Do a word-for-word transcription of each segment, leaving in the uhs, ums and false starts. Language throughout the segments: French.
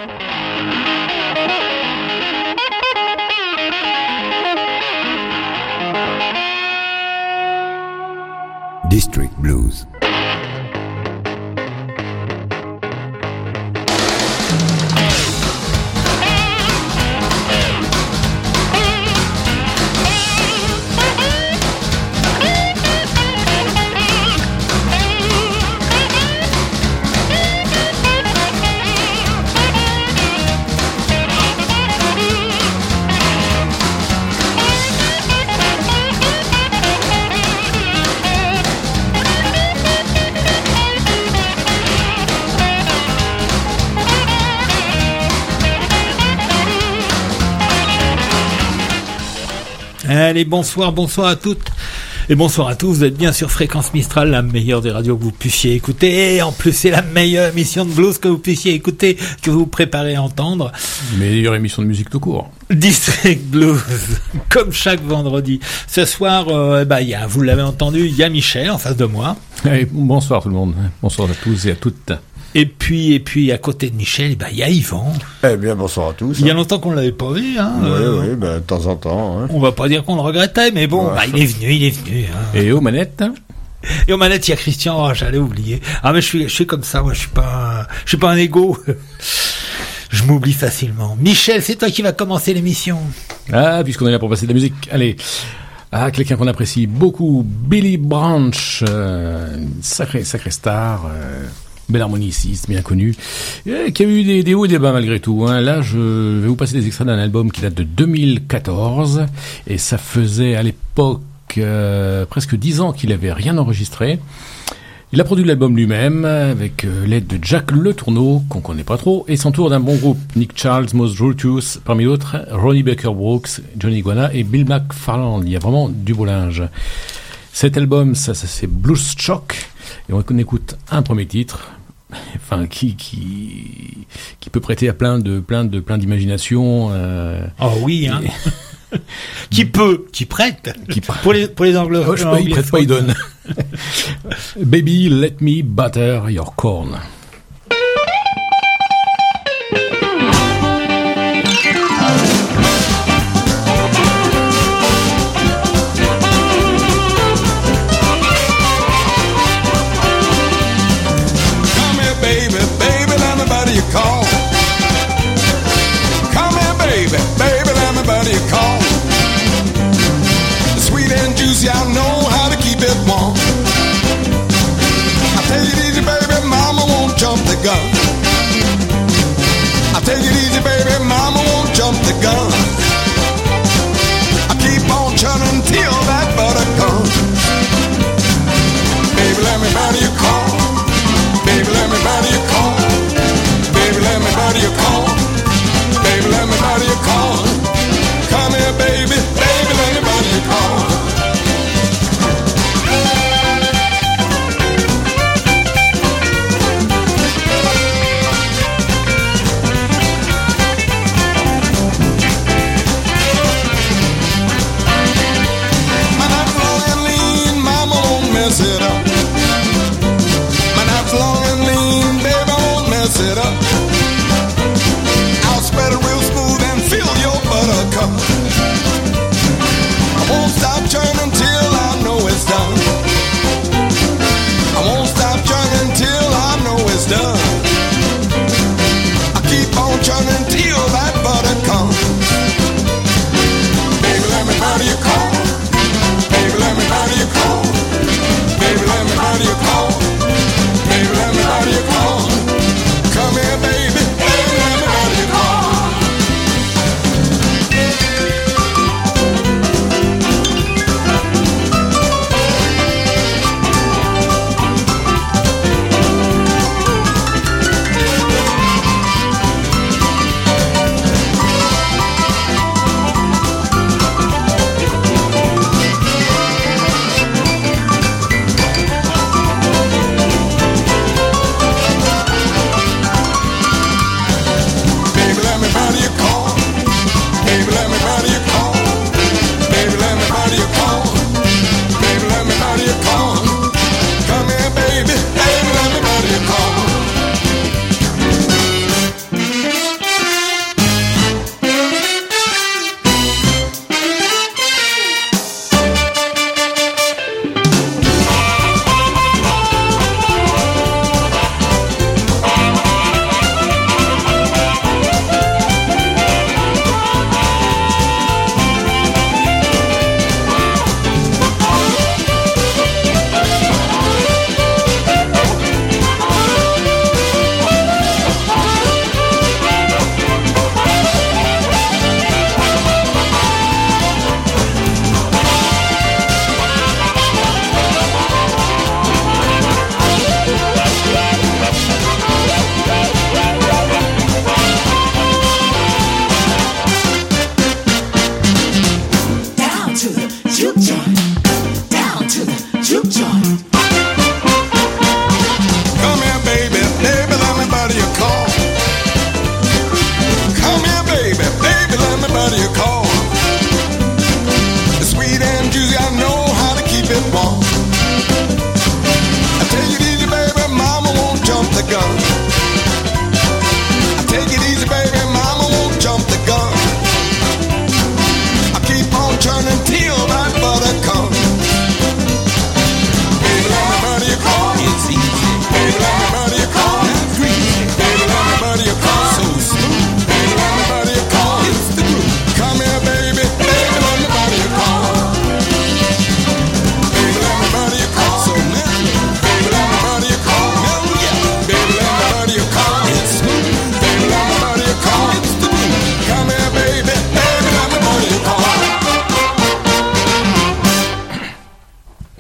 District Blues. Allez, bonsoir, bonsoir à toutes et bonsoir à tous. Vous êtes bien sur Fréquence Mistral, la meilleure des radios que vous puissiez écouter. Et en plus, c'est la meilleure émission de blues que vous puissiez écouter, que vous vous préparez à entendre. Meilleure émission de musique tout court. District Blues, comme chaque vendredi. Ce soir, euh, bah, y a, vous l'avez entendu, il y a Michel en face de moi. Allez, bonsoir tout le monde. Bonsoir à tous et à toutes. Et puis, et puis, à côté de Michel, bah, il y a Yvan. Eh bien, bonsoir à tous. Il y a longtemps qu'on ne l'avait pas vu, hein. Oui, euh, oui, ben, de temps en temps, hein. On va pas dire qu'on le regrettait, mais bon, ouais. bah, il est venu, il est venu, hein. Et aux manettes? Et aux manettes, il y a Christian, oh, j'allais oublier. Ah, mais je suis, je suis comme ça, moi, je suis pas, je suis pas un égo. Je m'oublie facilement. Michel, c'est toi qui vas commencer l'émission. Ah, puisqu'on est là pour passer de la musique. Allez. Ah, quelqu'un qu'on apprécie beaucoup, Billy Branch, euh, sacré, sacré star, euh, bel harmoniciste, bien connu, euh, qui a eu des, des hauts et des bas malgré tout, hein. Là, je vais vous passer des extraits d'un album qui date de deux mille quatorze, et ça faisait à l'époque euh, presque dix ans qu'il avait rien enregistré. Il a produit l'album lui-même, avec euh, l'aide de Jack Le Tourneau, qu'on connaît pas trop, et s'entoure d'un bon groupe, Nick Charles, Mos Rutius, parmi d'autres, Ronnie Baker Brooks, Johnny Iguana et Bill McFarland. Il y a vraiment du beau linge. Cet album, ça, ça c'est Blues Shock, et on écoute un premier titre, enfin, qui, qui, qui peut prêter à plein de, plein de, plein d'imagination, euh, Oh oui, hein. Et... qui peut, qui prête, qui pr... pour les, pour les anglophones. Oh, je sais pas, il prête pas, il donne. Baby, let me butter your corn. Call. Come here, baby, baby, let me buddy a call. Sweet and juicy, I know how to keep it warm. I take it easy, baby, mama won't jump the gun. I take it easy, baby, mama won't jump the gun. I keep on churning till that butter comes. Baby, let me buddy a call. Baby, let me buddy a call. Baby, let me buddy a call. Baby, let me buddy a call. Come here, baby. Baby, let me buddy a call.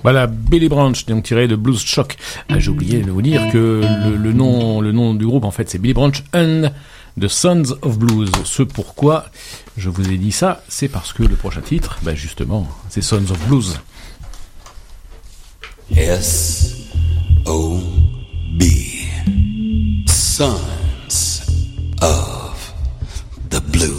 Voilà, Billy Branch, donc tiré de Blues Shock. Ah, j'ai oublié de vous dire que le, le nom, le nom du groupe, en fait, c'est Billy Branch and the Sons of Blues. Ce pourquoi je vous ai dit ça, c'est parce que le prochain titre, ben justement, c'est Sons of Blues. S O B Sons of the Blues.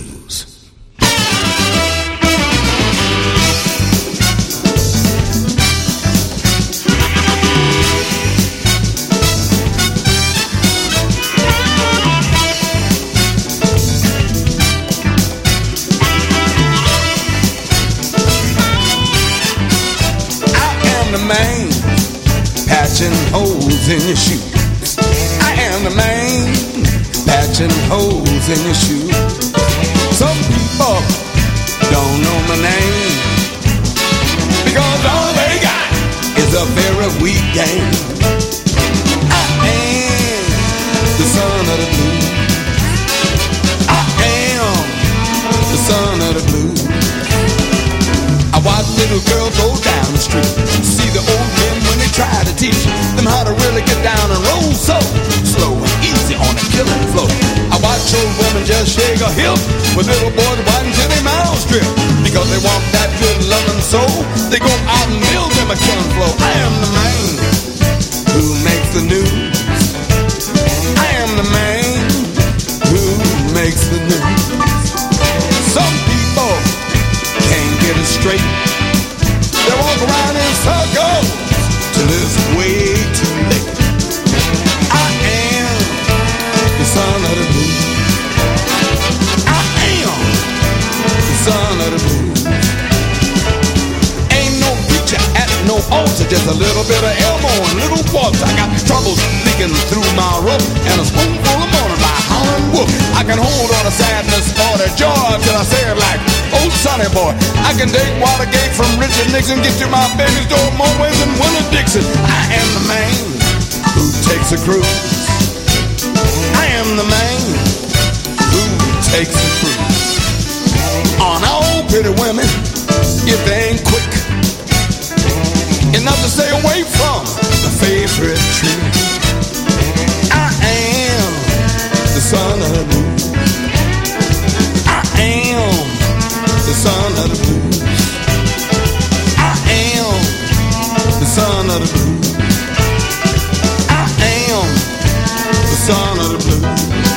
Man, patching holes in your shoes. I am the man, patching holes in your shoes. Some people don't know my name because all they got is a very weak game. I am the son of the blues. I am the son of the blues. I watch little girls go down the street, see the old men when they try to teach them how to really get down and roll so slow and easy on the killing floor. I watch old women just shake a hip with little boys waiting till their mouths drip because they want that good loving soul. They go out and build them a killing floor. I am the man who makes the news. I am the man who makes the news. Some people can't get it straight. They walk around in circles till it's way too late. I am the son of the blues. I am the son of the blues. Ain't no preacher at no altar, just a little bit of Elmo and little water. I got troubles leaking through my roof and a spoonful of morning by howling wolf. I can hold on to sadness or the joy till I say it like old Sonny Boy. I can take Watergate from Richard Nixon, get to my baby's door more ways than Willie Dixon. I am the man who takes a cruise. I am the man who takes a cruise on all pretty women if they ain't quick enough to stay away from the favorite tree. I am the son of the blues. I am the son of the blues. I am the son of the blues. I am the son of the blues.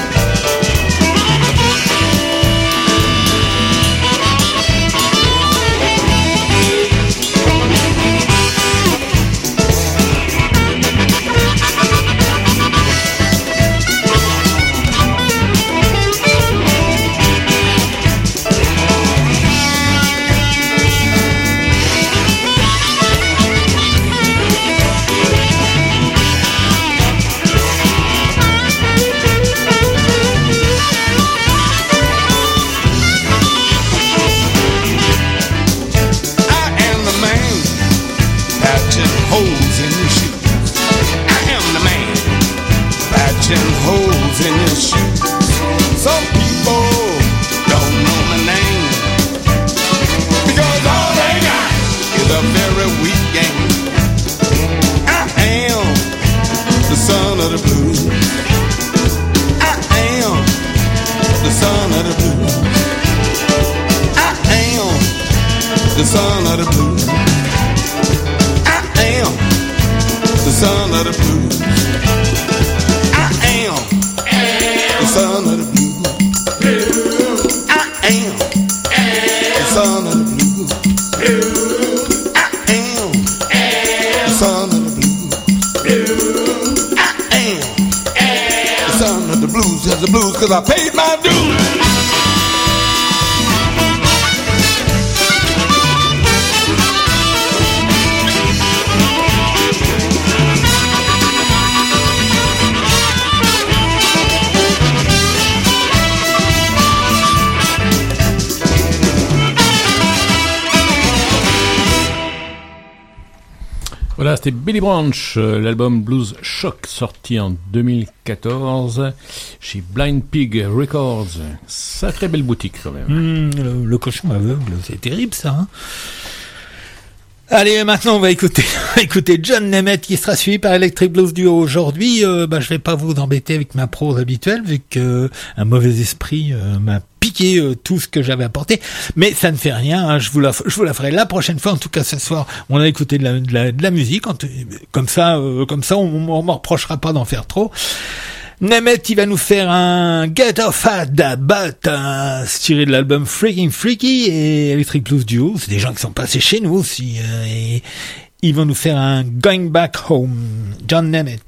Cause I paid my dues. Voilà, c'était Billy Branch, euh, l'album Blues Shock, sorti en deux mille quatorze chez Blind Pig Records. Sacrée belle boutique quand même. Mmh, le, le cochon aveugle, c'est terrible ça. Hein. Allez, maintenant on va écouter, on va écouter John Nemeth qui sera suivi par Electric Blues Duo aujourd'hui. Euh, bah, je vais pas vous embêter avec ma prose habituelle vu que euh, un mauvais esprit euh, m'a piqué euh, tout ce que j'avais apporté. Mais ça ne fait rien, hein, je vous la, je vous la ferai la prochaine fois. En tout cas, ce soir, on a écouté de la, de la, de la musique. En tout, comme ça, euh, comme ça, on, on m'en reprochera pas d'en faire trop. Nemeth, il va nous faire un Get Off at the Butt, euh, tiré de l'album Freaking Freaky, et Electric Blues Duo. C'est des gens qui sont passés chez nous aussi, euh, et ils vont nous faire un Going Back Home. John Nemeth.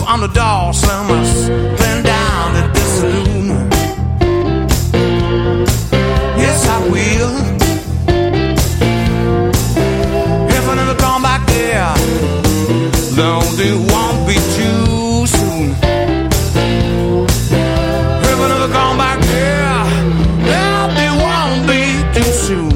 on the door, slam us playing down at the saloon. Yes, I will. If I never come back there, no, it won't be too soon. If I never come back there, no, it won't be too soon.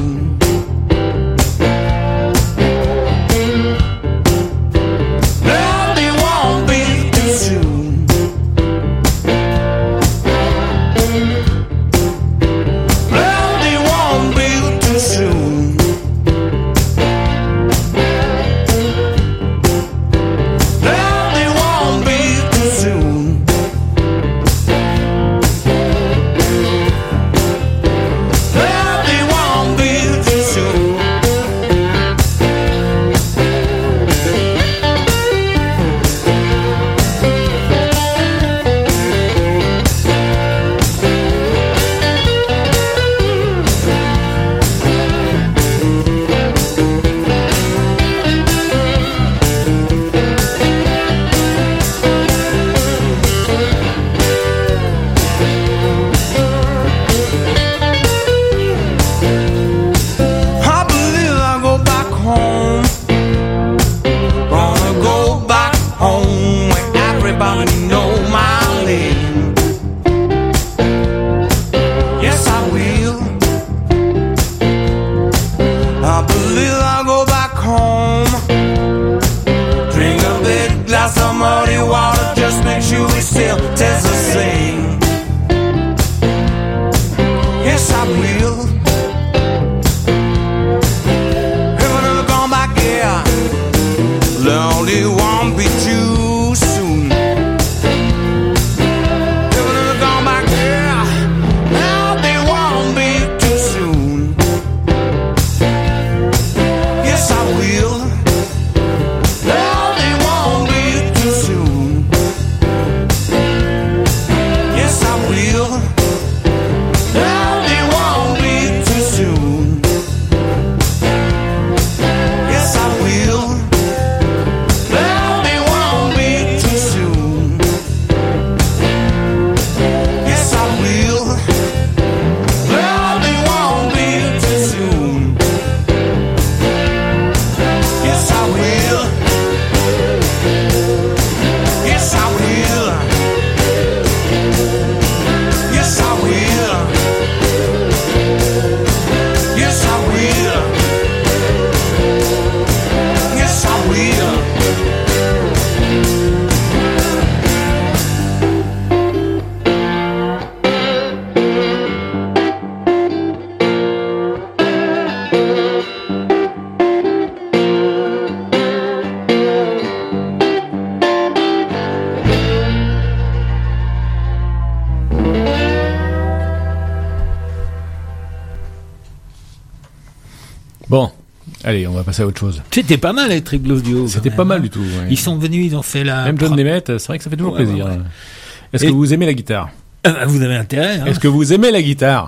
Bon, allez, on va passer à autre chose. C'était pas mal, Electric Blues Duo. C'était pas mal du tout. Ouais. Ils sont venus, ils ont fait la... Même John Nemeth, c'est vrai que ça fait toujours ouais, plaisir. Ouais, ouais. Est-ce Et... que vous aimez la guitare? euh, Vous avez intérêt. Hein. Est-ce que vous aimez la guitare?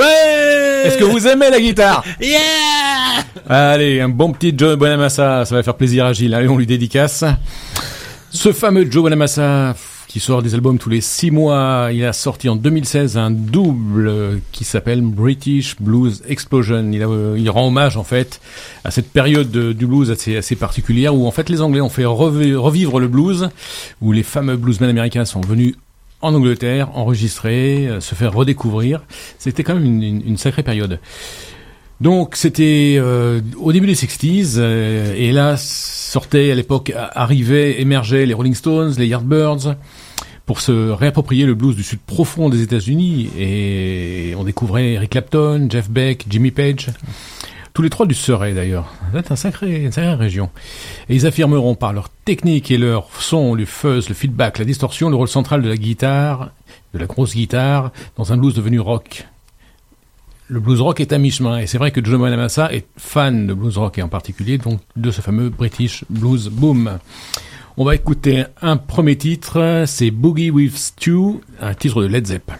Ouais. Est-ce que vous aimez la guitare? Yeah. Allez, un bon petit Joe Bonamassa, ça va faire plaisir à Gilles. Allez, on lui dédicace. Ce fameux Joe Bonamassa, qui sort des albums tous les six mois. Il a sorti en deux mille seize un double qui s'appelle British Blues Explosion. Il, a, il rend hommage en fait à cette période de, du blues assez, assez particulière où en fait les Anglais ont fait revivre, revivre le blues, où les fameux bluesmen américains sont venus en Angleterre, enregistrer, se faire redécouvrir. C'était quand même une, une, une sacrée période. Donc c'était euh, au début des sixties, euh, et là sortaient à l'époque, arrivaient, émergeaient les Rolling Stones, les Yardbirds, pour se réapproprier le blues du sud profond des États-Unis, et on découvrait Eric Clapton, Jeff Beck, Jimmy Page, tous les trois du Surrey d'ailleurs. C'est un sacré, une sacrée région. Et ils affirmeront par leur technique et leur son, le fuzz, le feedback, la distorsion, le rôle central de la guitare, de la grosse guitare, dans un blues devenu rock. Le blues rock est à mi-chemin, et c'est vrai que Joe Bonamassa est fan de blues rock, et en particulier donc de ce fameux British Blues Boom. On va écouter un premier titre, c'est Boogie with Stu, un titre de Led Zepp.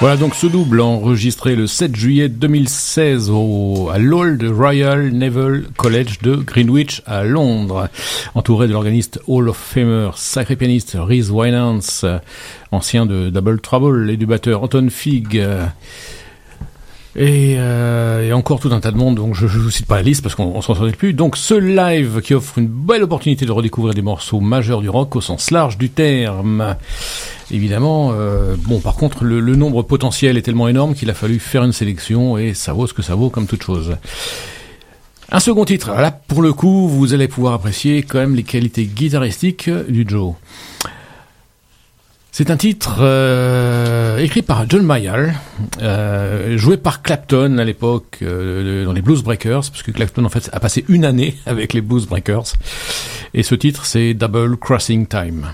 Voilà donc ce double enregistré le sept juillet deux mille seize au, à l'Old Royal Naval College de Greenwich à Londres, entouré de l'organiste Hall of Famer, sacré pianiste Rhys Winans, ancien de Double Trouble, et du batteur Anton Fig. Et, euh, et encore tout un tas de monde, donc je ne vous cite pas la liste parce qu'on ne s'en sortait plus. Donc ce live qui offre une belle opportunité de redécouvrir des morceaux majeurs du rock au sens large du terme. Évidemment, euh, bon par contre le, le nombre potentiel est tellement énorme qu'il a fallu faire une sélection et ça vaut ce que ça vaut comme toute chose. Un second titre, là pour le coup vous allez pouvoir apprécier quand même les qualités guitaristiques du Joe. C'est un titre euh, écrit par John Mayall, euh, joué par Clapton à l'époque euh, dans les Blues Breakers, parce que Clapton en fait a passé une année avec les Blues Breakers. Et ce titre c'est Double Crossing Time.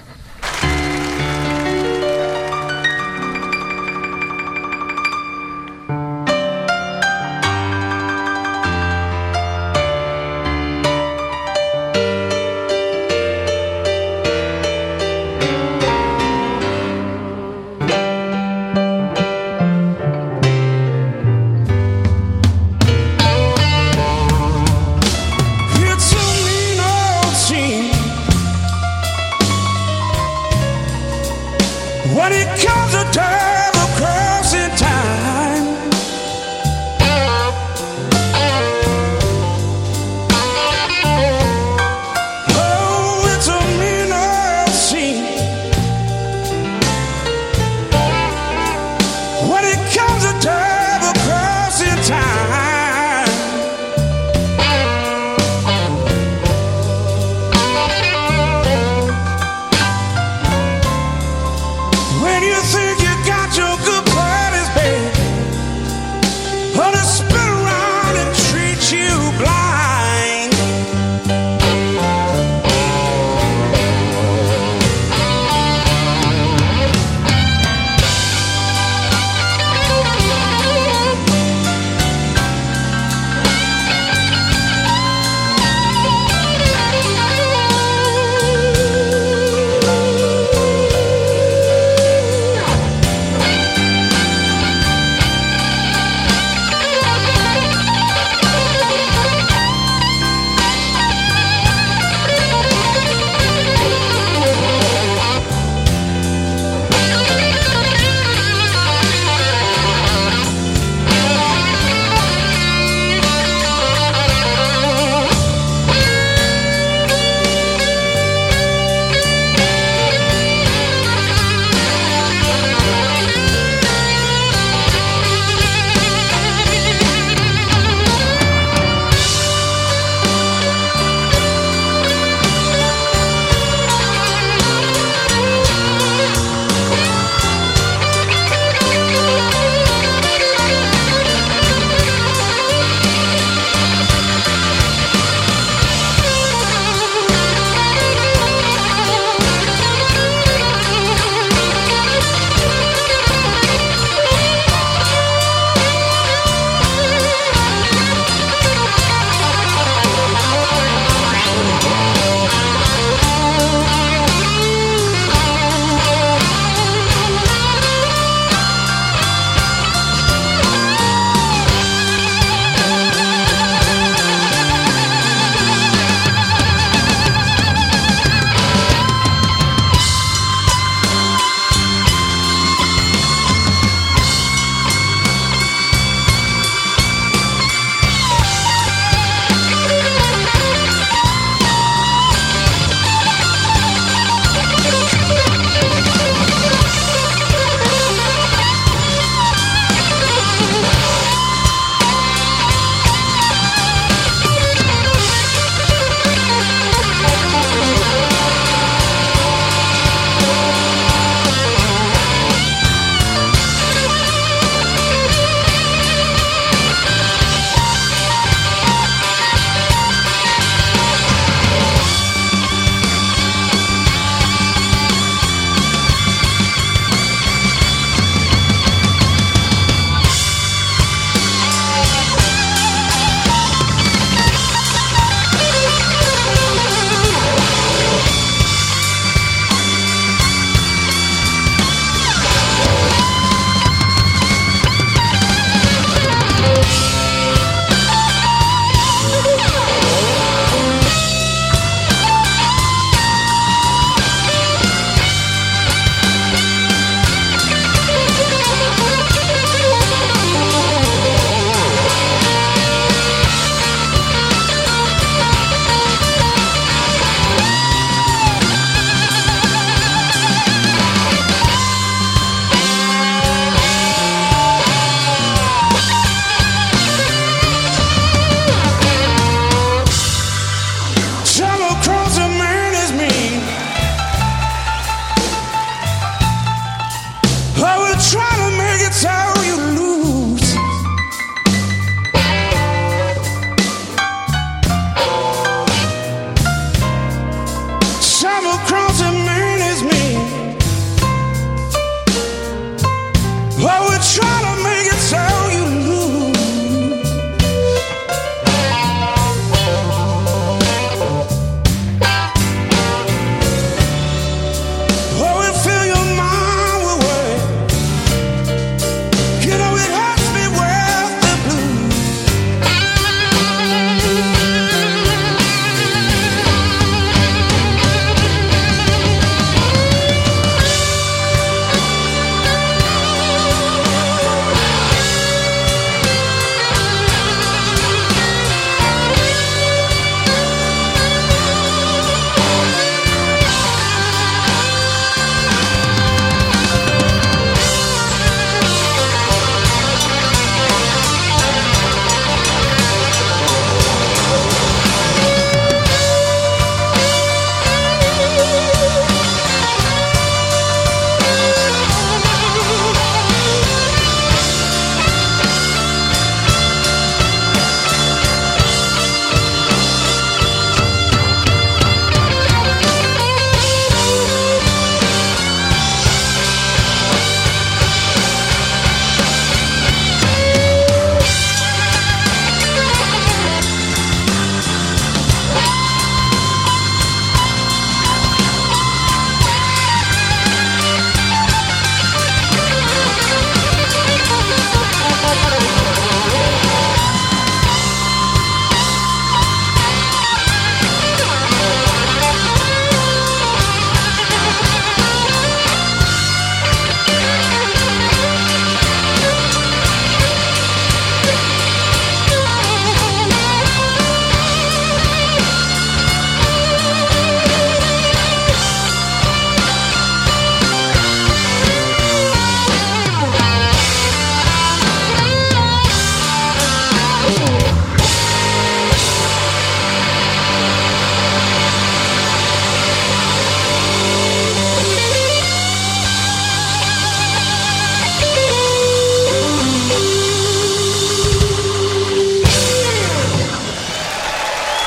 It's a mean old scene.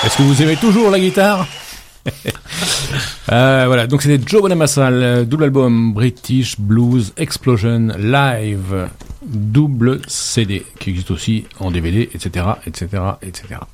Est-ce que vous aimez toujours la guitare? euh, Voilà, donc c'était Joe Bonamassa, le double album British Blues Explosion Live, double C D, qui existe aussi en D V D, et cetera, et cetera, et cetera.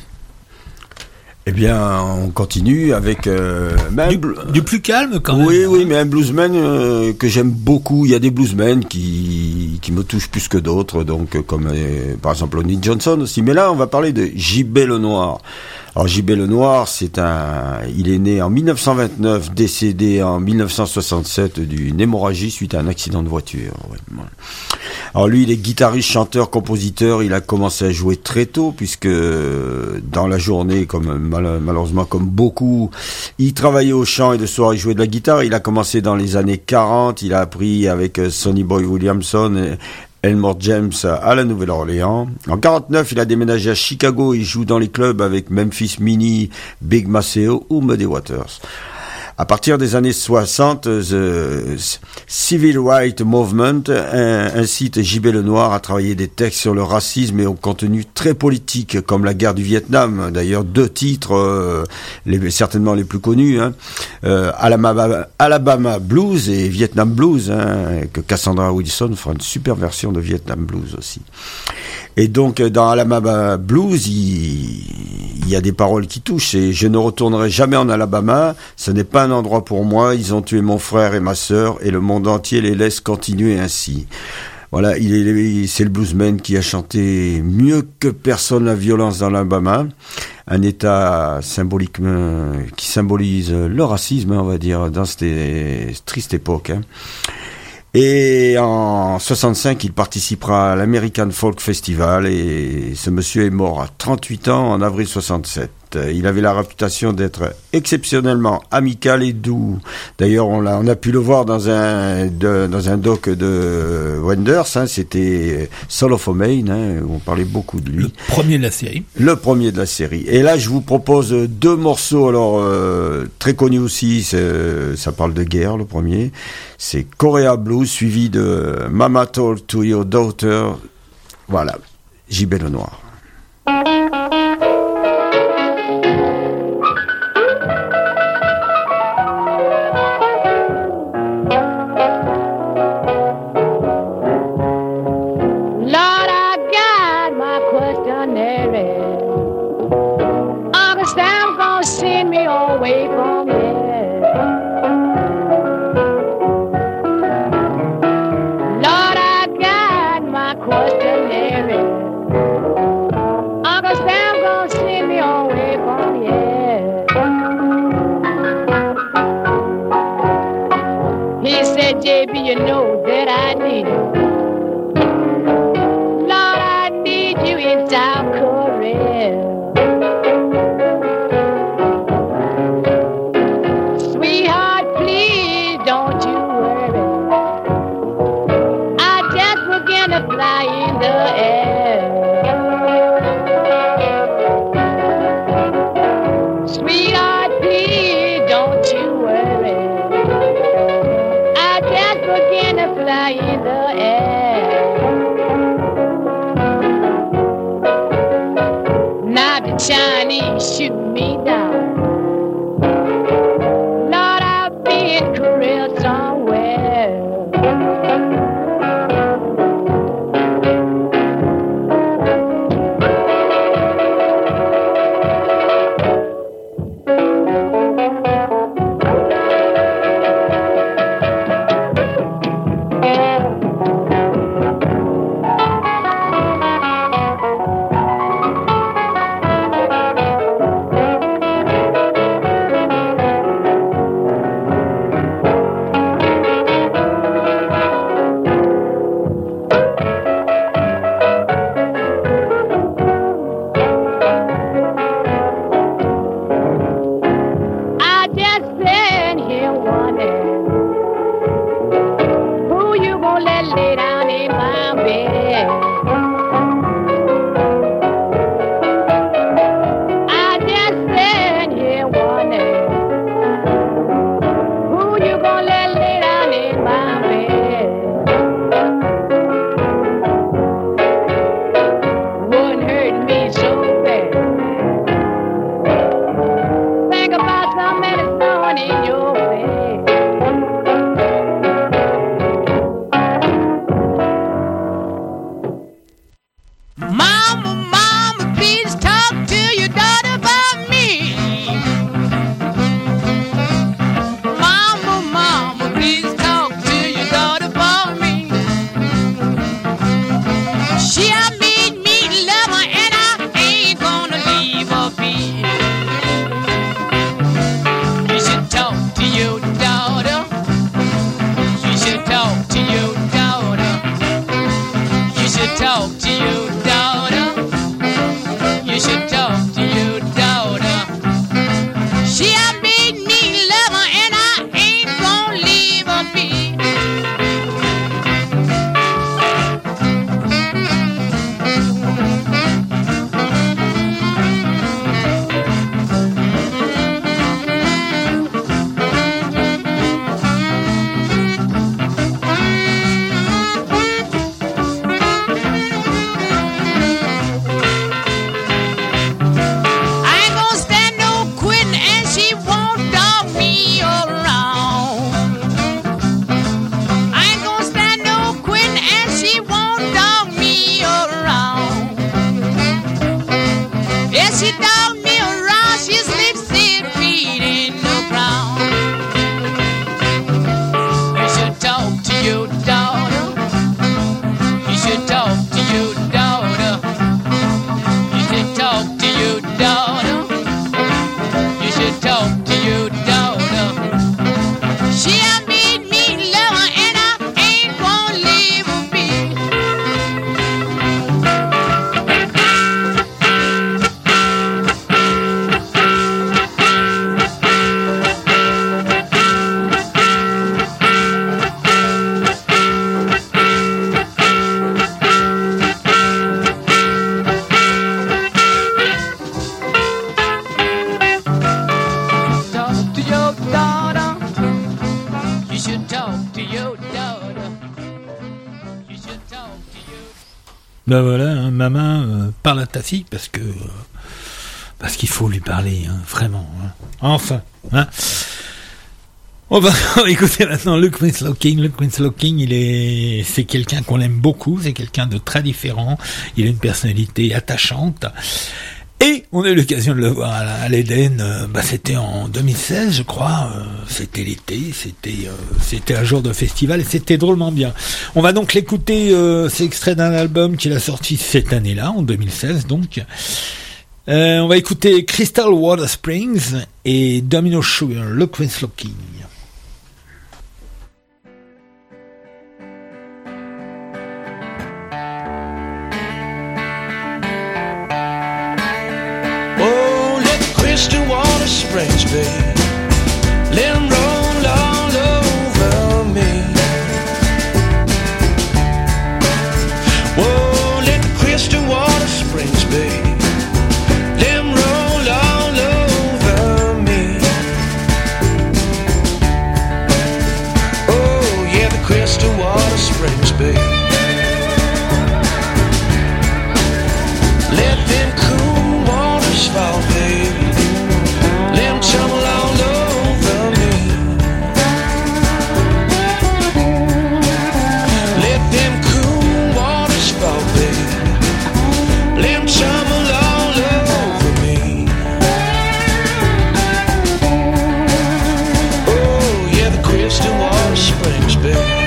Eh bien, on continue avec euh, ben, Du, bl- du plus calme quand même. Oui, oui, mais un bluesman euh, que j'aime beaucoup. Il y a des bluesmen qui qui me touchent plus que d'autres, donc euh, comme euh, par exemple Lonnie Johnson aussi. Mais là, on va parler de J B Lenoir. Alors J B Lenoir, c'est un, il est né en mille neuf cent vingt-neuf, décédé en mille neuf cent soixante-sept d'une hémorragie suite à un accident de voiture. Ouais, voilà. Alors lui, il est guitariste, chanteur, compositeur. Il a commencé à jouer très tôt, puisque dans la journée, comme mal, malheureusement comme beaucoup, il travaillait au chant et le soir il jouait de la guitare. Il a commencé dans les années quarante. Il a appris avec Sonny Boy Williamson et Elmore James à la Nouvelle-Orléans. En quarante-neuf, il a déménagé à Chicago. Il joue dans les clubs avec Memphis Minnie, Big Maceo ou Muddy Waters. À partir des années soixante, The Civil Rights Movement incite J B Lenoir à travailler des textes sur le racisme et au contenu très politique, comme la guerre du Vietnam. D'ailleurs, deux titres, euh, les, certainement les plus connus, hein, euh, Alabama, Alabama Blues et Vietnam Blues, hein, que Cassandra Wilson fera une super version de Vietnam Blues aussi. Et donc, dans Alabama Blues, il, il y a des paroles qui touchent. Et je ne retournerai jamais en Alabama. Ce n'est pas un endroit pour moi. Ils ont tué mon frère et ma sœur et le monde entier les laisse continuer ainsi. Voilà, il est, c'est le bluesman qui a chanté mieux que personne la violence dans l'Alabama. Un état symboliquement, qui symbolise le racisme, on va dire, dans cette triste époque, hein. Et en soixante-cinq, il participera à l'American Folk Festival et ce monsieur est mort à trente-huit ans en avril soixante-sept. Il avait la réputation d'être exceptionnellement amical et doux. D'ailleurs, on a, on a pu le voir dans un, de, dans un doc de Wenders, hein, c'était Soul of a Maine, hein, où on parlait beaucoup de lui. Le premier de la série. Le premier de la série. Et là, je vous propose deux morceaux, alors euh, très connus aussi, c'est, ça parle de guerre, le premier. C'est Korea Blues, suivi de Mama Told to Your Daughter. Voilà, J B Lenoir. You know that I need you. Lord, I need you in South Korea. Sweetheart, please don't you worry. I just began to fly in the air. Sweetheart, please don't you worry. Begin to fly in the air. Now the Chinese shoot me down. Lord, I'll be in Korea somewhere. Ben voilà, hein, maman, euh, parle à ta fille parce que euh, parce qu'il faut lui parler, hein, vraiment. Hein. Enfin, hein. On va, on va écouter maintenant Luke Winslow King. Luke Winslow King, il est, c'est quelqu'un qu'on aime beaucoup, c'est quelqu'un de très différent. Il a une personnalité attachante. Et on a eu l'occasion de le voir à, à l'Éden, euh, bah c'était en deux mille seize je crois, euh, c'était l'été, c'était euh, c'était un jour de festival et c'était drôlement bien. On va donc l'écouter, euh, c'est extrait d'un album qu'il a sorti cette année-là, en deux mille seize donc. Euh, on va écouter Crystal Water Springs et Domino Sugar, Luke Winslow King. Crystal water springs, babe, let 'em roll all over me. Whoa, let the crystal water springs, babe, let 'em roll all over me. Oh, yeah, the crystal water springs, babe, let them cool waters fall, babe. Tumble all over me. Let them cool waters fall, baby. Let them tumble all over me. Oh, yeah, the crystal water springs, baby.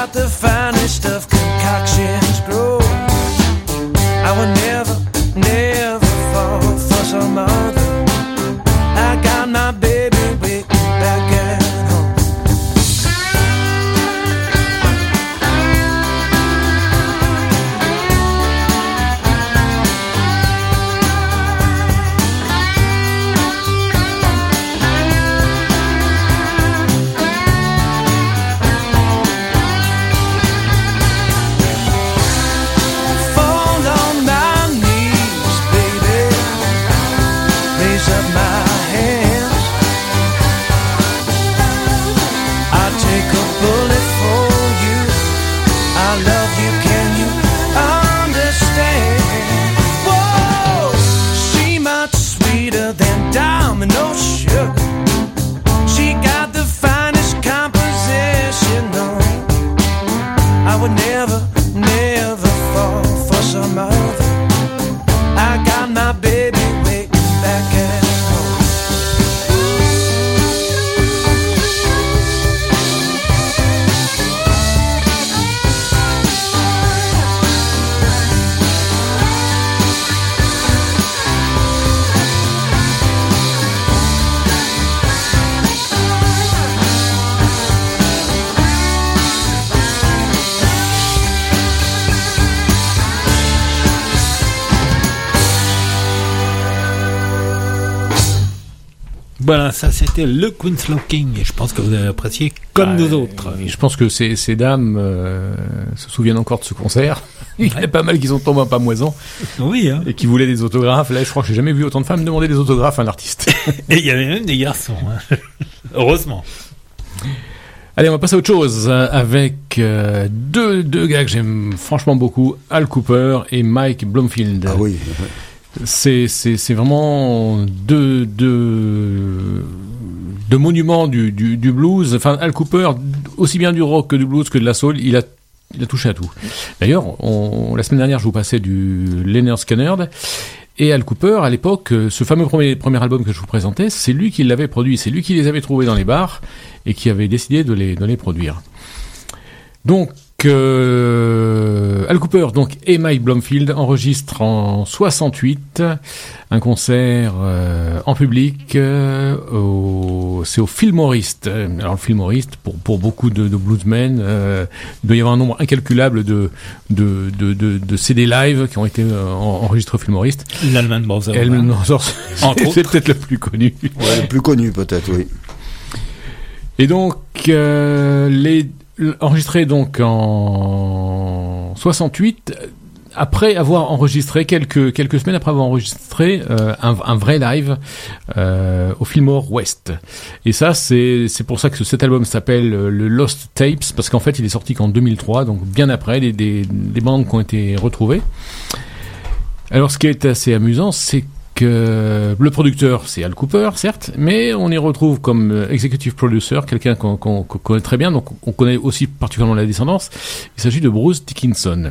got the finest of concoctions grow. I would never, never fall for some other. I got my baby waiting back at home. Fall on my knees, baby. Raise up my hands. I'll take a bullet for you. I love you, can you understand? Whoa, she much sweeter than domino sugar. She got the finest composition, no. I would never, never fall for some other. I got my baby waiting back at home. Voilà, ça c'était le Winslow King, et je pense que vous avez apprécié comme Ah, nous autres. et je pense que ces, ces dames euh, se souviennent encore de ce concert. Il y en a pas mal qui sont tombés en pamoison Oui, hein. et qui voulaient des autographes. Là, je crois que j'ai jamais vu autant de femmes demander des autographes à un artiste. Et il y avait même des garçons, hein. Heureusement. Allez, on va passer à autre chose euh, avec euh, deux, deux gars que j'aime franchement beaucoup, Al Cooper et Mike Bloomfield. Ah oui. C'est, c'est, c'est vraiment deux, deux, deux monuments du, du, du blues. Enfin, Al Cooper, aussi bien du rock que du blues que de la soul, il a, il a touché à tout. D'ailleurs, on, la semaine dernière, je vous passais du Lynyrd Skynyrd. Et Al Cooper, à l'époque, ce fameux premier, premier album que je vous présentais, c'est lui qui l'avait produit. C'est lui qui les avait trouvés dans les bars et qui avait décidé de les, de les produire. Donc, euh, Al Cooper donc, et Mike Bloomfield enregistrent en soixante-huit un concert euh, en public. Euh, au, c'est au Fillmorist. Alors le Fillmorist, pour, pour beaucoup de, de bluesmen, euh, il doit y avoir un nombre incalculable de, de, de, de, de C D live qui ont été euh, enregistrés au Fillmorist. L'Allman Brothers. Allman Brothers, Entre c'est, autres. c'est peut-être le plus connu. Ouais, le plus connu peut-être, oui. Et donc, euh, les enregistré donc en soixante-huit, après avoir enregistré quelques quelques semaines après avoir enregistré euh, un, un vrai live euh, au Fillmore West. Et ça, c'est c'est pour ça que cet album s'appelle euh, le Lost Tapes, parce qu'en fait, il est sorti qu'en deux mille trois, donc bien après, des des, des bandes qui ont été retrouvées. Alors, ce qui est assez amusant, c'est que le producteur, c'est Al Cooper, certes, mais on y retrouve comme executive producer quelqu'un qu'on, qu'on, qu'on connaît très bien, donc on connaît aussi particulièrement la descendance. Il s'agit de Bruce Dickinson,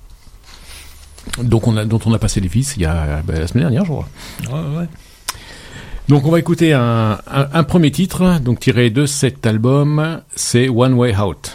donc on a, dont on a passé les fils il y a ben, la semaine dernière, je crois. Ouais, ouais. Donc on va écouter un, un, un premier titre, donc tiré de cet album, c'est One Way Out.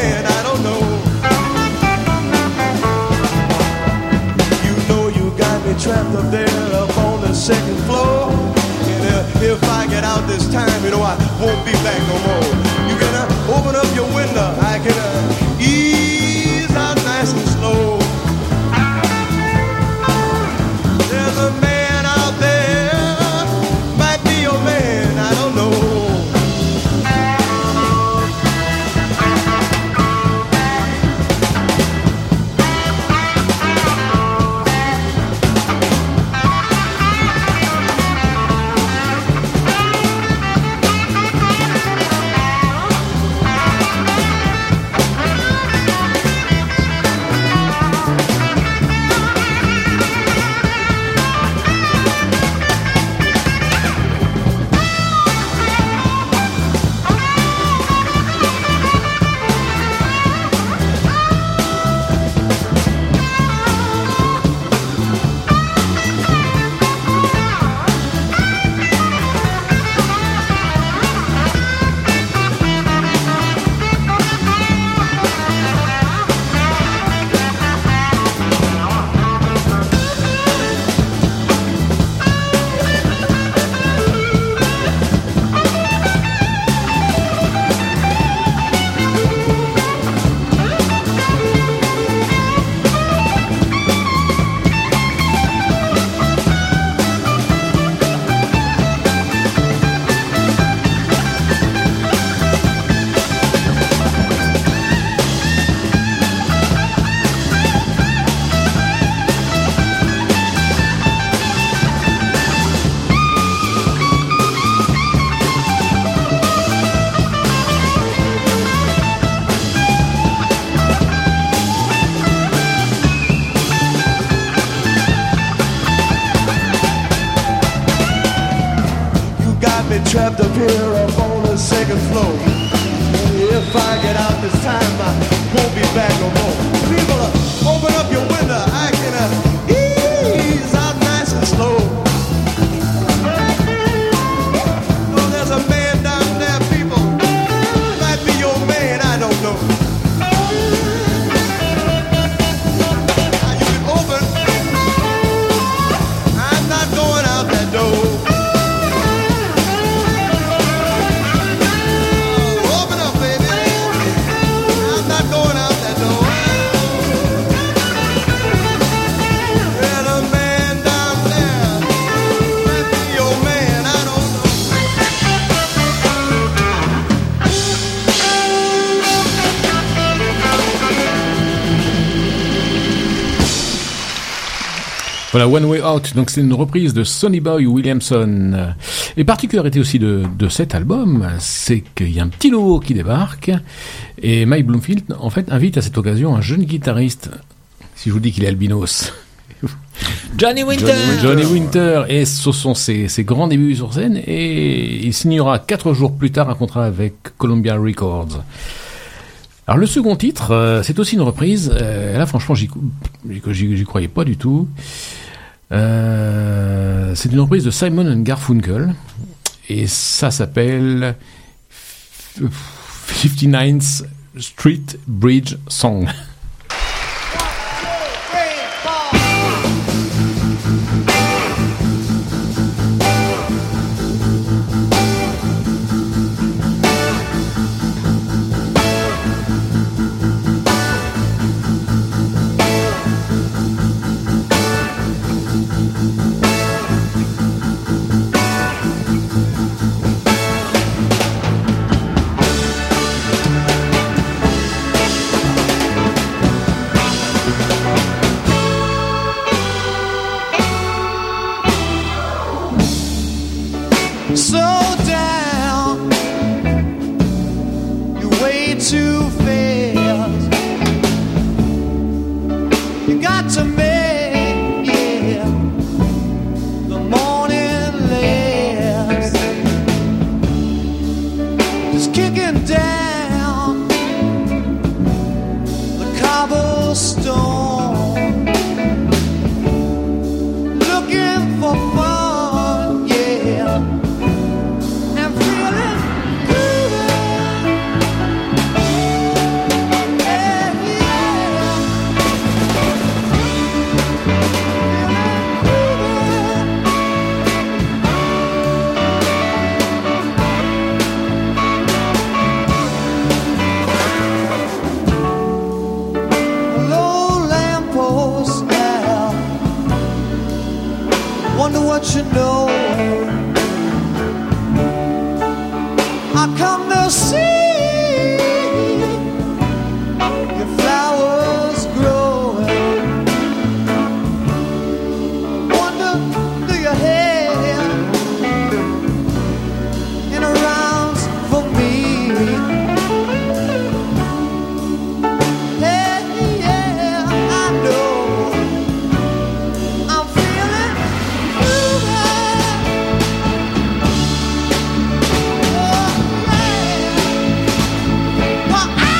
Got me trapped up there up on the second floor. And uh, if I get out this time, you know I won't be back no more. You can uh, open up your window, I can uh, ease out nice and slow. There's a man out there, might be your man, I don't know. Trapped up here up on the second floor. If I get out this time, I won't be back no more. People, uh, open up your window, I can uh, ease out nice and slow. Oh, there's a man down there, people, might be your man, I don't know. Now you can open, I'm not going out that door. Voilà, One Way Out, donc c'est une reprise de Sonny Boy Williamson. Et particularité aussi de, de cet album, c'est qu'il y a un petit nouveau qui débarque, et Mike Bloomfield, en fait, invite à cette occasion un jeune guitariste, si je vous dis qu'il est albinos. Johnny Winter. Johnny Winter, et ce sont ses, ses grands débuts sur scène, et il signera quatre jours plus tard un contrat avec Columbia Records. Alors le second titre, euh, c'est aussi une reprise. Euh, là, franchement, j'y, j'y, j'y croyais pas du tout. Euh, c'est une reprise de Simon and Garfunkel, et ça s'appelle fifty-ninth Street Bridge Song. wonder what you know. I come to see your flowers growing. Wonder, do you have any rounds for me? Hey, yeah, I know I'm feeling groovy. Oh, yeah. Oh, ah,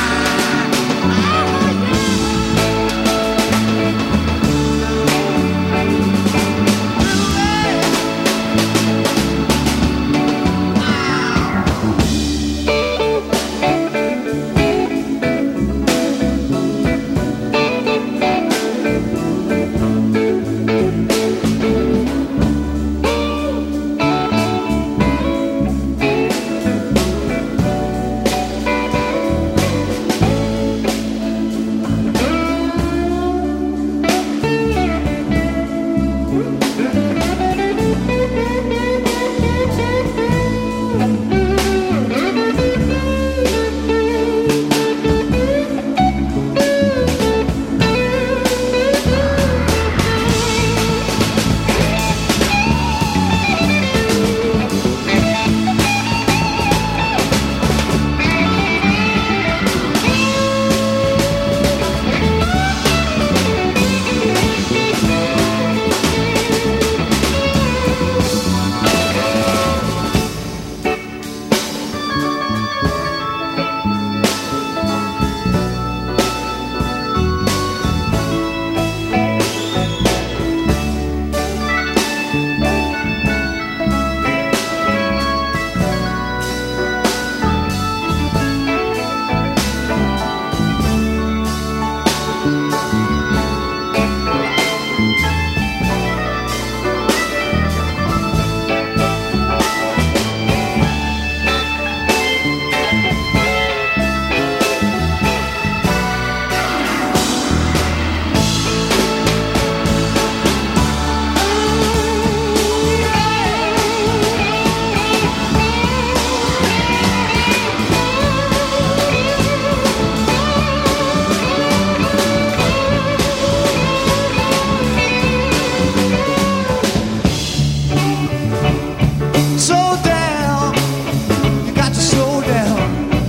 slow down. You got to slow down.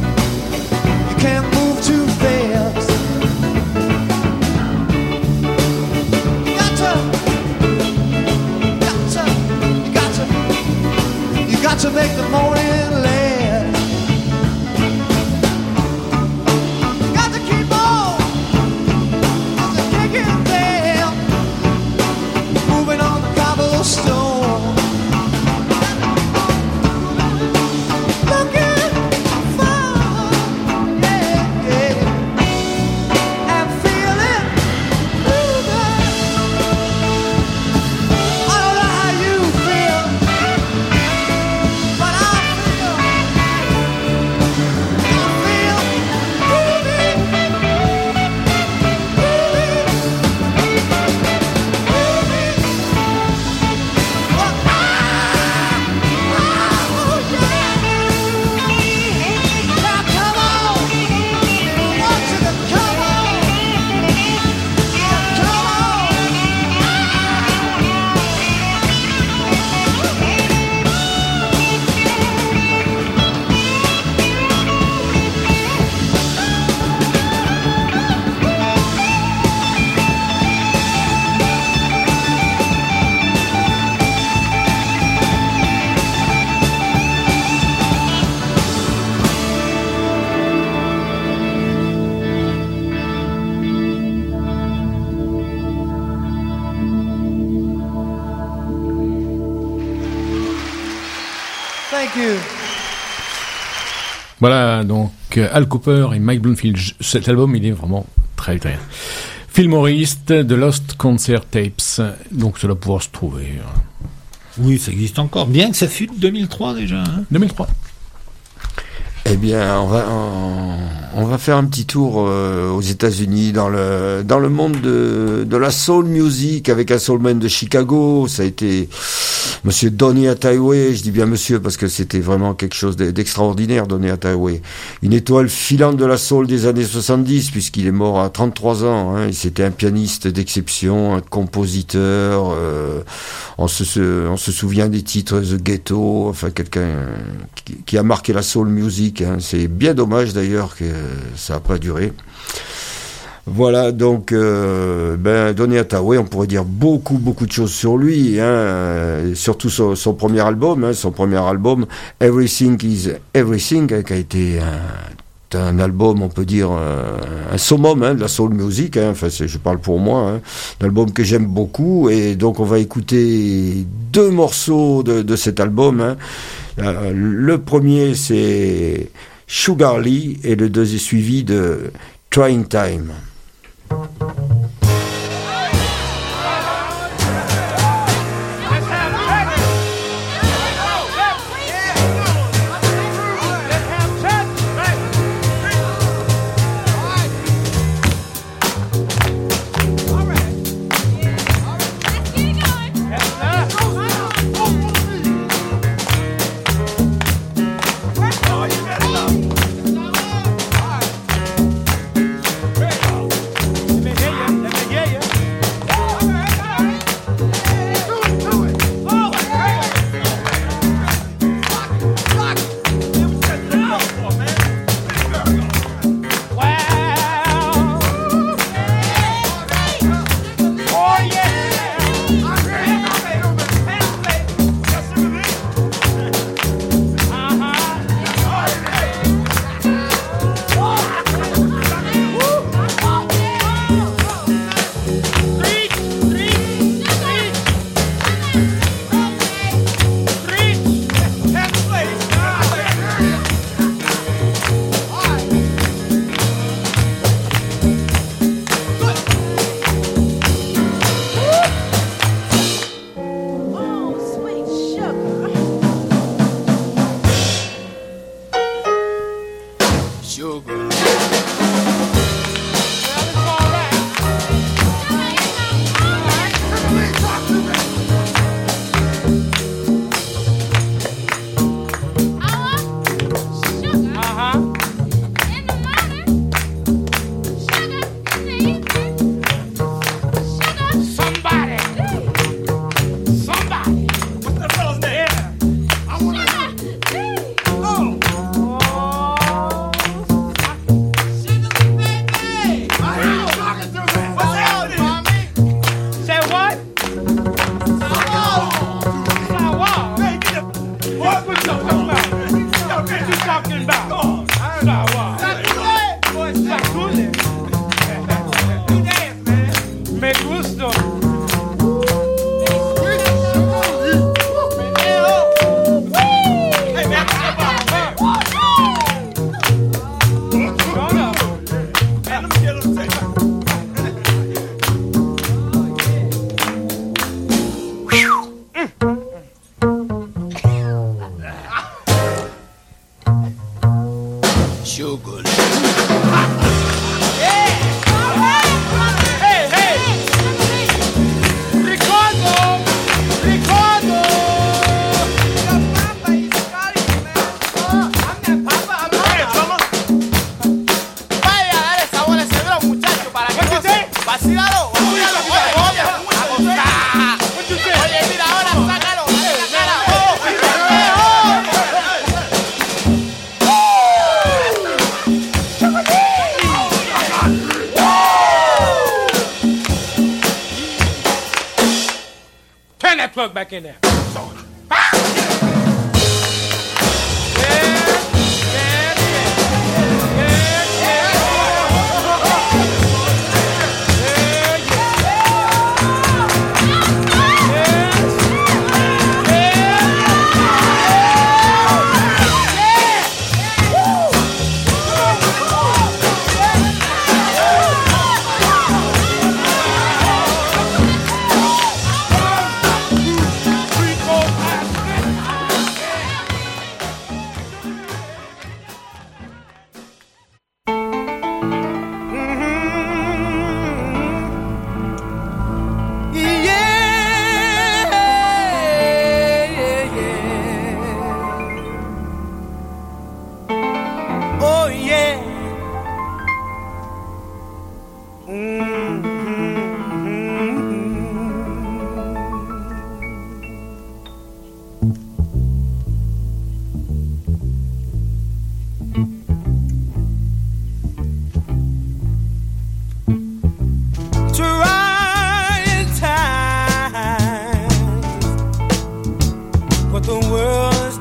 You can't move too fast. You got to, got to, you got to, you got to make the morning last. You got to keep on, just kicking there, moving on the cobblestone. Looking for, yeah, yeah, and feeling groovy. I don't know how you feel, but I feel, I feel groovy, groovy, groovy. Oh, ah, oh, yeah. Now come on, I want you to come on, come on. Thank you. Voilà, donc euh, Al Cooper et Mike Bloomfield. Je- Cet album, il est vraiment très très bien. Phil Morris, The Lost Concert Tapes. Donc cela pourra se trouver. hein. Oui, ça existe encore. Bien que ça fût de deux mille trois déjà. Hein. deux mille trois. Eh bien, on va on, on va faire un petit tour euh, aux États-Unis dans le dans le monde de de la soul music avec un soulman de Chicago. Ça a été Monsieur Donny Hathaway. Je dis bien Monsieur parce que c'était vraiment quelque chose d'extraordinaire, Donny Hathaway. Une étoile filante de la soul des années soixante-dix puisqu'il est mort à trente-trois ans. Hein. C'était un pianiste d'exception, un compositeur. Euh, on se on se souvient des titres The Ghetto. Enfin, quelqu'un qui, qui a marqué la soul music. Hein. C'est bien dommage d'ailleurs que ça n'a pas duré. Voilà, donc euh, ben Donny Hathaway, on pourrait dire beaucoup beaucoup de choses sur lui, hein, surtout son, son premier album, hein, son premier album Everything is Everything, hein, qui a été un, un album, on peut dire un, un summum hein, de la soul music. Hein, enfin, c'est, je parle pour moi, hein, un album que j'aime beaucoup, et donc on va écouter deux morceaux de, de cet album. Hein. Euh, le premier c'est Sugar Lee et le deuxième suivi de Trying Time. Plug back in there.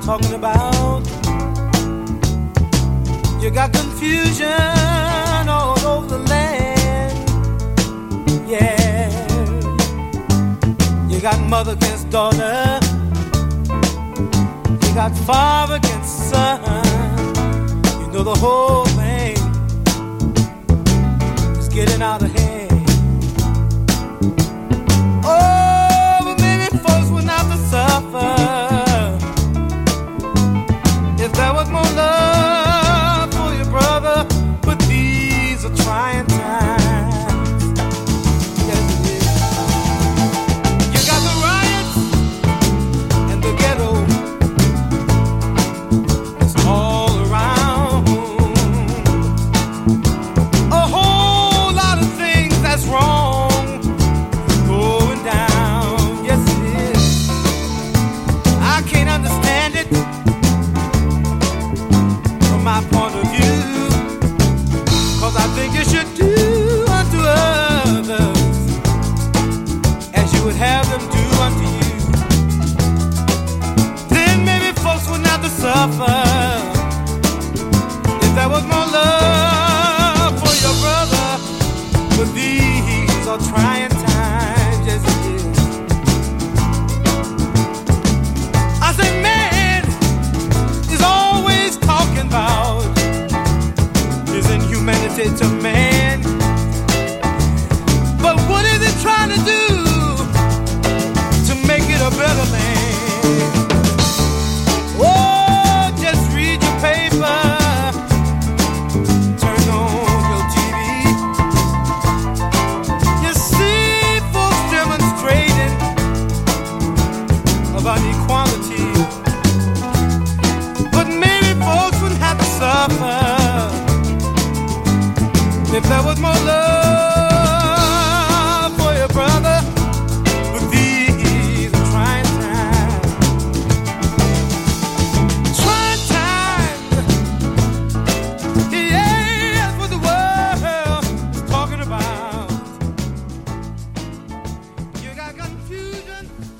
talking about. You got confusion all over the land. Yeah. You got mother against daughter. You got father against son. You know the whole thing is getting out of hand. Oh, but maybe folks would not have to suffer if there was more love for your brother. But these are trying times. Yes, it is. You got the riots and the ghetto. It's all around. A whole lot of things that's wrong going down. Yes, it is. I can't understand it from my point of view, 'cause I think you should do unto others as you would have them do unto you. Then maybe folks would not have to suffer if there was more love for your brother. But these are trying times, yes it is. I say man is always talking about his inhumanity to man. But what is it trying to do to make it a better land? Oh, just read your paper, turn on your T V. You see folks demonstrating about equality. But maybe folks wouldn't have to suffer if there was more love for your brother. But these are trying times. Trying times. Yeah, that's what the world is talking about. You got confusion.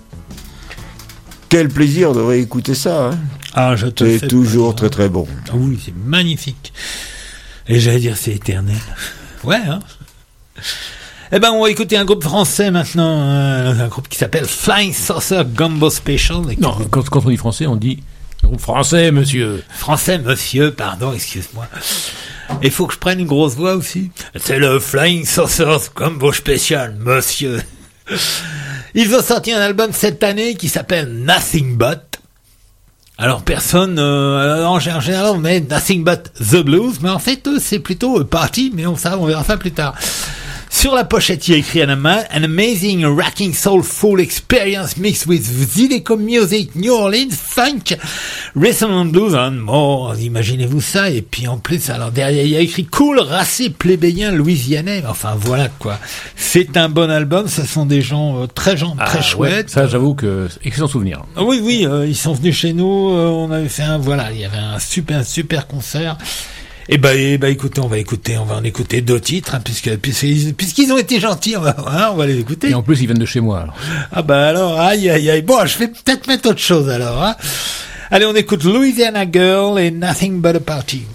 Quel plaisir de réécouter ça, hein. Ah, je te C'est fais toujours pas- très très bon. Ah oui, c'est magnifique. Et j'allais dire c'est éternel. Ouais, hein. Eh ben, on va écouter un groupe français maintenant, euh, un groupe qui s'appelle Flying Saucer Gumbo Special. Et qui- Non, quand, quand on dit français, on dit groupe français, monsieur. Français, monsieur, pardon, excuse-moi. Il faut que je prenne une grosse voix aussi. C'est le Flying Saucers Gumbo Special, monsieur. Ils ont sorti un album cette année qui s'appelle Nothing But. Alors personne, euh, en général on met Nothing But The Blues, mais en fait eux, c'est plutôt euh, Party, mais on, ça, on verra ça plus tard. Sur la pochette, il y a écrit an, ama- an amazing, racking, soulful experience mixed with Zydeco music, New Orleans, funk, rhythm and blues and more. Imaginez-vous ça. Et puis en plus, alors derrière, il y a écrit cool, racé, plébéien, louisianais. Enfin voilà quoi. C'est un bon album. Ce sont des gens euh, très gens, très Ah, chouettes. ouais, ça, j'avoue que excellent souvenir. Ah oui, oui, euh, ils sont venus chez nous, euh, on avait fait un, voilà, il y avait un super, un super concert. Et bah, et bah, écoutez, on va écouter, on va en écouter deux titres, hein, puisque, puisqu'ils, puisqu'ils ont été gentils, on va, hein, on va les écouter. Et en plus, ils viennent de chez moi. Alors. Ah bah alors, aïe, aïe, aïe. Bon, je vais peut-être mettre autre chose alors, hein. Allez, on écoute Louisiana Girl et Nothing But a Party.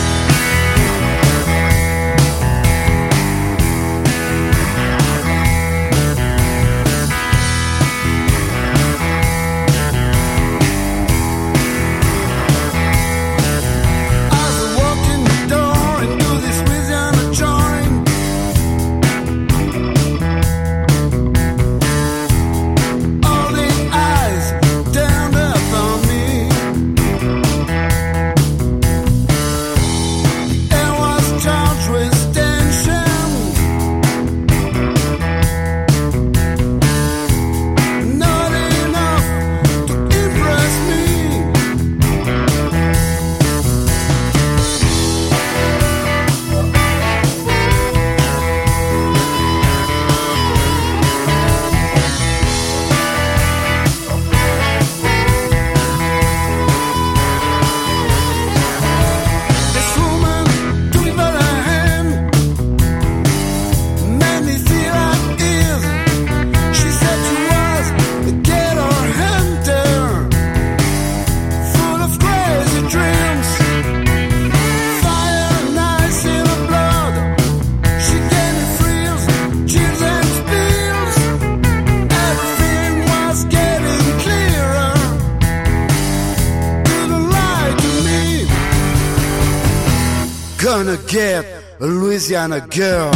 Thank Gonna get a Louisiana girl.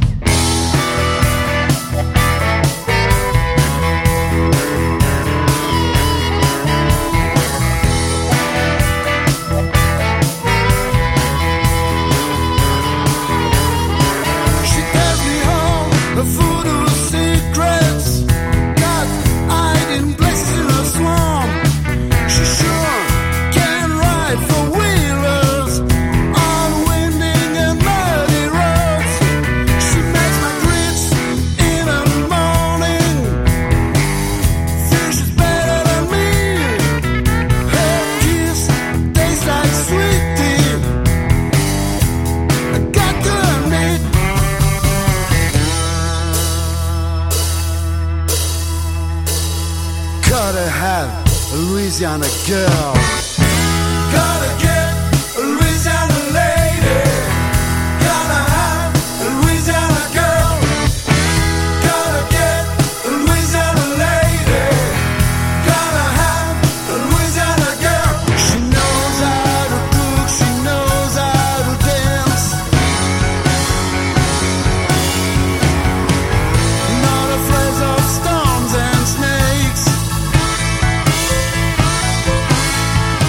Louisiana girl. Gotta get a Louisiana lady. Gotta have a Louisiana girl. Gotta get a Louisiana lady. Gotta have a Louisiana girl. She knows how to cook, she knows how to dance. Not afraid of storms and snakes.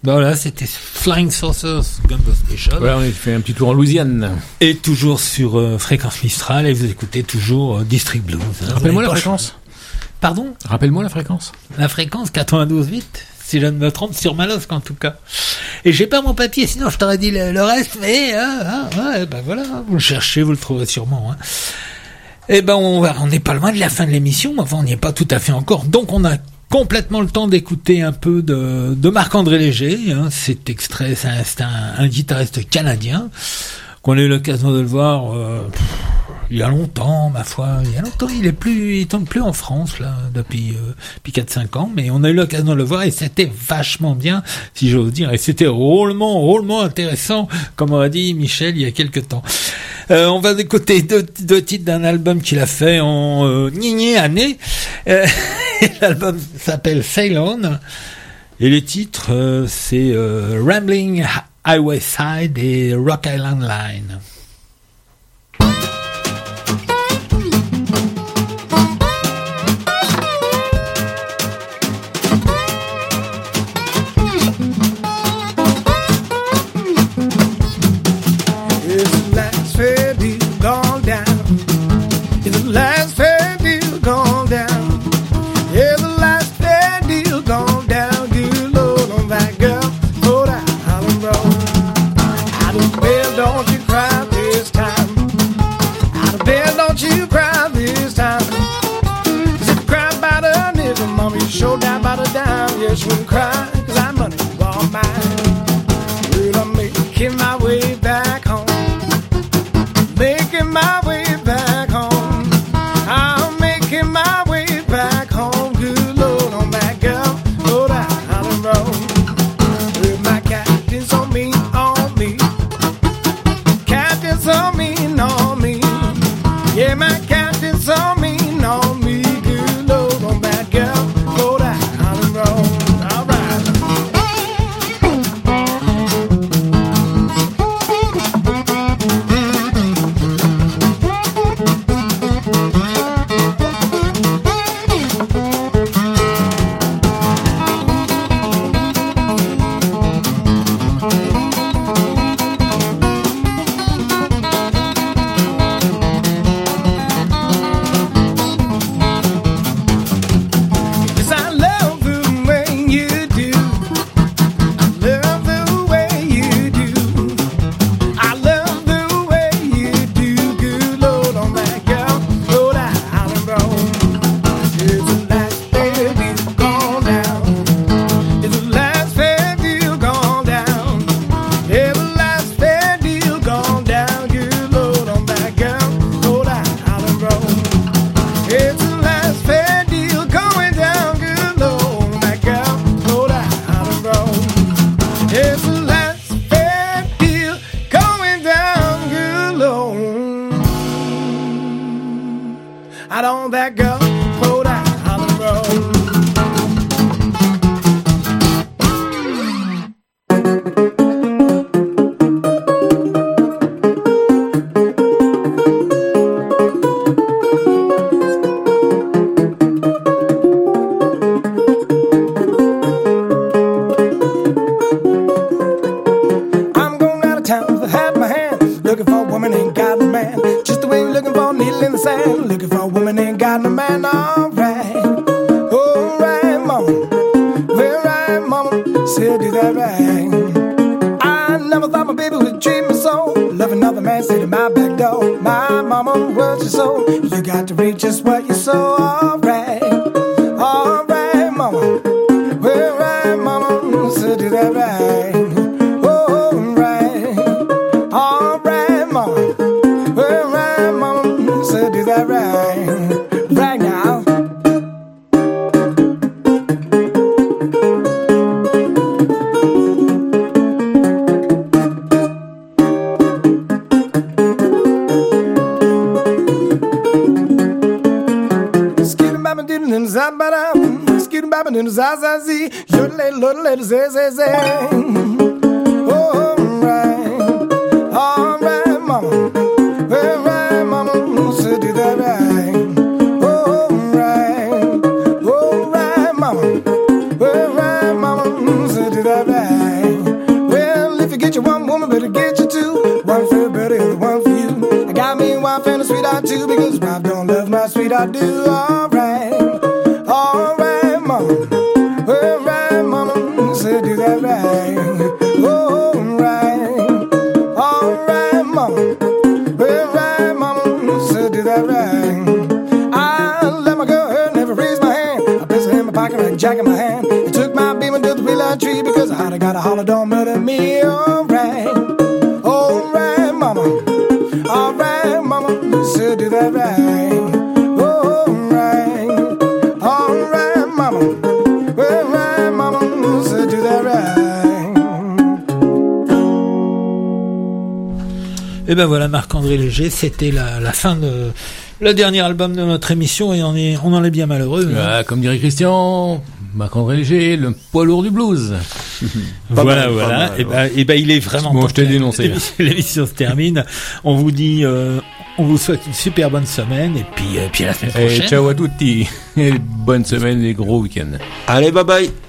Voilà, c'était Flying Saucers Gumbo Special. Voilà, on a fait un petit tour en Louisiane. Et toujours sur euh, Fréquence Mistral, et vous écoutez toujours euh, District Blues. Hein. Rappelle-moi la Pas fréquence. ch- Pardon? Rappelle-moi la fréquence. La fréquence quatre-vingt-douze virgule huit, si je ne me trompe, sur Malosque en tout cas. Et j'ai pas mon papier, sinon je t'aurais dit le, le reste, mais ah, ah, ouais, ben voilà, vous le cherchez, vous le trouverez sûrement. Hein. Eh ben on va, on n'est pas loin de la fin de l'émission, enfin on n'y est pas tout à fait encore, donc on a complètement le temps d'écouter un peu de, de Marc-André Léger. Hein. Cet extrait, c'est un, c'est un, un guitariste canadien qu'on a eu l'occasion de le voir euh, pff, il y a longtemps, ma foi. Il y a longtemps, il est plus, il tourne plus en France là depuis euh, depuis quatre cinq ans, mais on a eu l'occasion de le voir et c'était vachement bien, si j'ose dire, et c'était rôlement rôlement intéressant, comme aurait dit Michel il y a quelques temps. Euh, on va écouter deux, deux titres d'un album qu'il a fait en euh, gné année. Euh, l'album s'appelle Sail On et les titres euh, c'est euh, Rambling Highway Side et Rock Island Line. Is the last fair deal gone down? Is the last fair deal gone down? Is the last fair deal gone down? Good Lord on that girl, Lord Island Road. Out of bed, don't you cry this time. Out of bed, don't you cry this time. 'Cause if you cry about a nigga, mama, you sure die about a dime. Yes, you wouldn't cry, 'cause I'm money all mine. Well, I'm making my way back home. Making my way back home. I'm making my way back home. Good Lord on that girl, Lord Island Road. With my captain's on me, on me. Captain's on me, on me. Yeah, my captain's on me, on me. Good Lord on that girl, Lord Island Road. All right. Yes, I love the way you do. I love the way you do. I love the way you do. Good Lord on that girl, Lord Island Road. Is the last fair deal gone down? Is the last fair deal gone down? Is the last fair deal gone down? Good Lord on that girl, Lord Island Road. It's the last fair deal going down, good Lord, that girl, Lord Island Road. It's the last fair deal going down, good Lord. Out on that girl, Lord Island Road. I'm going out of town with a hat in my hand. Looking for a woman, ain't got no man. Just the way you're looking for a needle in the sand. Looking for a woman, ain't got no man. Alright, alright, mama. Well, right, mama. Said do that right. I never thought my baby would treat me so. Love another man, sit at my back door. My mama was your soul. You got to read just what you sow. Alright, alright, mama. Well, right, mama. Said do that right. Right, right now. Skidoo baba doo doo za ba da, skidoo baba doo za za zi, yodelay lodelay zay zay zay. Oh, right, all right, mama. Well, right, mama, so do that right. Oh, right, oh, right, mama. Well, right, mama, so do that right. did I do all right? All right, mama. All right, mama. Said do that right. All right. All right, mama. All right, mama. Said do that right. I let my girl never raise my hand. I placed her in my pocket like Jack in my hand. I took my beam and did the wheel tree because I had got a holler, don't murder me. All right. All right, mama. All right, mama. Said do that right. All right. All right, mama. All right, mama. Said do that right. Et ben voilà, Marc-André Léger, c'était la, la fin de le dernier album de notre émission et on est, on en est bien malheureux. Hein. Ah, comme dirait Christian, Marc-André Léger, le poids lourd du blues. Voilà, mal, voilà. mal, Et ben, et ben, il est vraiment. Bon, temps je t'ai que dénoncé. l'émission- L'émission se termine. On vous dit, euh, on vous souhaite une super bonne semaine et puis, euh, puis à la semaine Et prochaine. ciao à tutti. Et bonne semaine et gros week-end. Allez, bye bye.